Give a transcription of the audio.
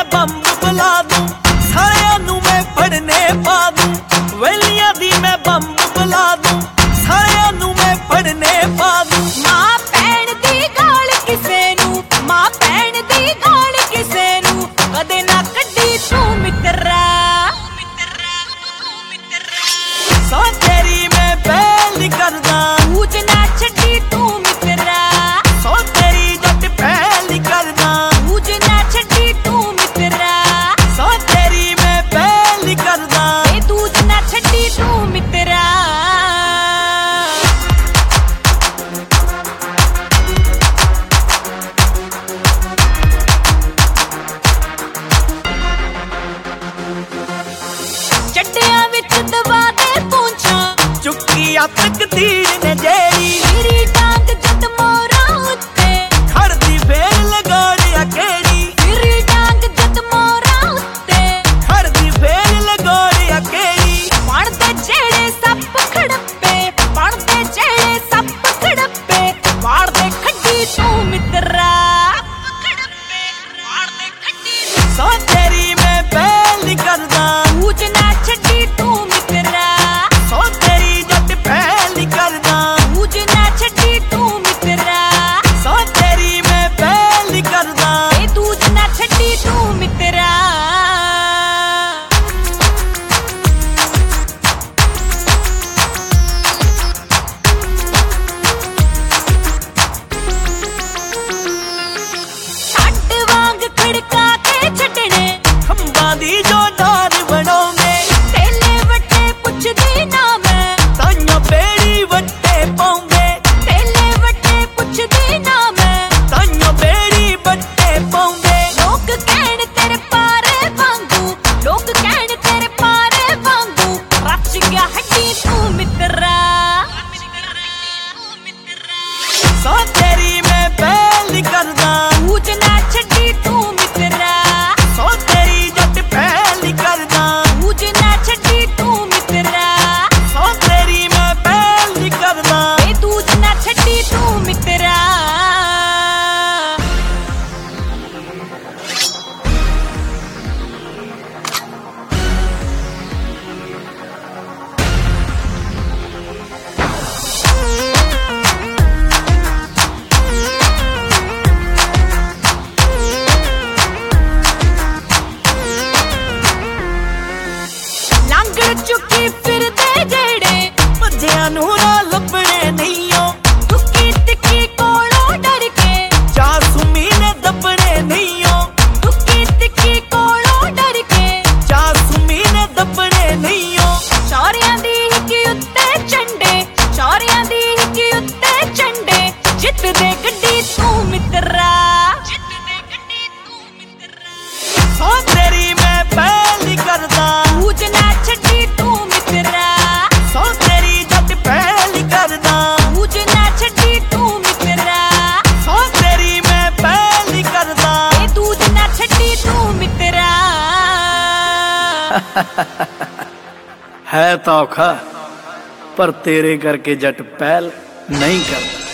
Bomb ਬੁਲਾ ਦੂੰ, ਸਾਰਿਆਂ ਨੂੰ ਮੈਂ ਫੜਨੇ ਪਾ ਦੂੰ। ਵੇਲੀਆਂ ਦੀ ਮੈਂ ਬੰਬ ਬੁਲਾ ਦੂੰ, ਸਾਰਿਆਂ ਨੂੰ ਮੈਂ ਫੜਨੇ ਪਾ ਦੂੰ। ਮਾਂ ਭੈਣ ਦੀ ਗਾਲ ਕਿਸੇ ਨੂੰ, ਮਾਂ ਭੈਣ ਦੀ ਗਾਲ ਕਿਸੇ ਨੂੰ ਕਦੇ ਨਾ ਕੱਢੀ ਤੂੰ ਮਿੱਤਰਾ। ਸੌ ਤੇਰੀ ਮੈਂ ਪਹਿਲ ਕਰਦਾ, ਪੂਜ ਨਾ ਛੱਡੀ ਤੂੰ ਮਿੱਤਰਾ। ਸੌ ਤੇਰੀ ਜੱਟ ਪਹਿਲ ਕਰਦਾ, ਪੂਜ ਨਾ ਛੱਡੀ ਤੂੰ ਮਿੱਤਰਾ। ਸੌ ਤੇਰੀ ਮੈਂ ਪਹਿਲ ਕਰਦਾ। ਏ ਤੂਜ ਨਾ ਛੱਡੀ ਤੂੰ ਮਿੱਤਰਾ। ਚੱਡਿਆਂ ਵਿੱਚ ਦਬਾ ਦੇ ਪੂੰਛਾਂ, ਚੁੱਕੀ ਆ ਤਕਦੀਰ ਨੇ ਜਿਹੜੀ, ਮੇਰੀ ਡਾਂਗ ਜਦ ਮੋਰਾਂ ਉੱਤੇ ਖੜਦੀ ਫੇਰ ਲਗਾੜਿਆ ਕਿਹੜੀ। ਮੇਰੀ ਡਾਂਗ ਜਦ ਮੋਰਾਂ ਉੱਤੇ ਖੜਦੀ ਫੇਰ ਲਗਾੜਿਆ ਕਿਹੜੀ। ਬਣਦੇ ਜਿਹੜੇ ਸੱਪ ਖੜੱਪੇ, ਬਣਦੇ ਜਿਹੜੇ ਸੱਪ ਖੜੱਪੇ ਵਾੜਦੇ ਖੱਡੀ ਤੂੰ ਮਿੱਤਰਾ। ਸੌ ਤੇਰੀ ਮੈਂ ਪਹਿਲ ਕਰਦਾ, ਪੂਜ ਨਾ ਛੱਡੀ ਤੂੰ ਮਿੱਤਰਾ। ਸੌ ਤੇਰੀ ਜੱਟ ਪਹਿਲ ਕਰਦਾ, ਪੂਜ ਨਾ ਛੱਡੀ ਤੂੰ ਮਿੱਤਰਾ। ਸੌ ਤੇਰੀ ਮੈਂ ਪਹਿਲ ਕਰਦਾ। ਏ ਤੂਜ ਨਾ ਛੱਡੀ ਤੂੰ ਮਿੱਤਰਾ। ਛੱਡ ਵਾਂਗ ਖੜਕਾ ਕੇ ਛੱਡਣੇ, ਖੰਭਾਂ ਦੀ ਜੋ ਡਾਰ ਬਣਾਉਂਦੇ, ਤੇਲੇ ਵੱਟੇ ਪੁੱਛਦੀ ਨਾ ਮੈਂ। ਤਾਈਆਂ ਬੇੜੀ ਵੱਟੇ ਪਾਉਂਦੇ, ਤੇਲੇ ਵੱਟੇ ਪੁੱਛਦੀ ਨਾ ਮੈਂ। ਤਾਈਆਂ ਬੇੜੀ ਵੱਟੇ ਪਾਉਂਦੇ। ਲੋਕ ਕਹਿਣ ਤੇਰੇ ਪਾਰੇ ਵਾਂਗੂ, ਲੋਕ ਕਹਿਣ ਤੇਰੇ ਪਾਰੇ ਵਾਂਗੂ ਰਚ ਗਿਆ ਹੱਡੀ ਤੂੰ ਮਿੱਤਰਾ। ਸੌ ਤੇਰੀ ਮੈਂ ਪਹਿਲ ਕਰਦਾ, ਪੂਜ ਨਾ ਛੱਡੀ ਤੂੰ ਮਿੱਤਰਾ। ਸੌ ਤੇਰੀ ਜੱਟ ਪਹਿਲ ਕਰਦਾ, ਪੂਜ ਨਾ ਛੱਡੀ ਤੂੰ ਮਿੱਤਰਾ। ਸੌ ਤੇਰੀ ਮੈਂ ਪਹਿਲ ਕਰਦਾ। ਏ ਤੂਜ ਨਾ ਛੱਡੀ ਤੂੰ ਮਿੱਤਰਾ। ਲੰਗੜ ਚੁੱਕੀ ਫਿਰਦੇ ਜਿਹੜੇ ਭੱਜਿਆਂ ਨੂੰ ਨਾ ਲੱਭਣੇ ਨਹੀਂਓ, ਤੁੱਕੀ ਤਿੱਕੀ ਕੋਲੋਂ ਡਰ ਕੇ, ਜਾਸੂਮੀ ਨੇ ਦੱਬਣੇ ਨਹੀਂਓ, ਤੁੱਕੀ ਤਿੱਕੀ ਕੋਲੋਂ ਡਰ ਕੇ ਜਾਸੂਮੀ ਨੇ ਦੱਬਣੇ ਨਹੀਂਓ। ਚੌਰਿਆਂ ਦੀ ਹਿੱਕੀ ਉੱਤੇ ਝੰਡੇ, ਚੌਰਿਆਂ ਦੀ ਹਿੱਕੀ ਉੱਤੇ ਝੰਡੇ ਜਿੱਤਦੇ ਗੱਡੀ ਤੂੰ ਮਿੱਤਰਾ। ਸੌ ਤੇਰੀ ਮੈਂ ਪਹਿਲ ਕਰਦਾ, ਪੂਜ ਨਾ ਛੱਡੀ ਤੂੰ ਮਿੱਤਰਾ। ਸੌ ਤੇਰੀ ਜੱਟ ਪਹਿਲ ਕਰਦਾ, ਪੂਜ ਨਾ ਛੱਡੀ ਤੂੰ ਮਿੱਤਰਾ। ਸੌ ਤੇਰੀ ਮੈਂ ਪਹਿਲ ਕਰਦਾ। ਏ ਤੂਜ ਨਾ ਛੱਡੀ ਤੂੰ ਮਿੱਤਰਾ। ਹੈ ਤਾਂ ਔਖਾ ਪਰ ਤੇਰੇ ਕਰਕੇ ਜੱਟ ਪਹਿਲ ਨਹੀਂ ਕਰਦਾ।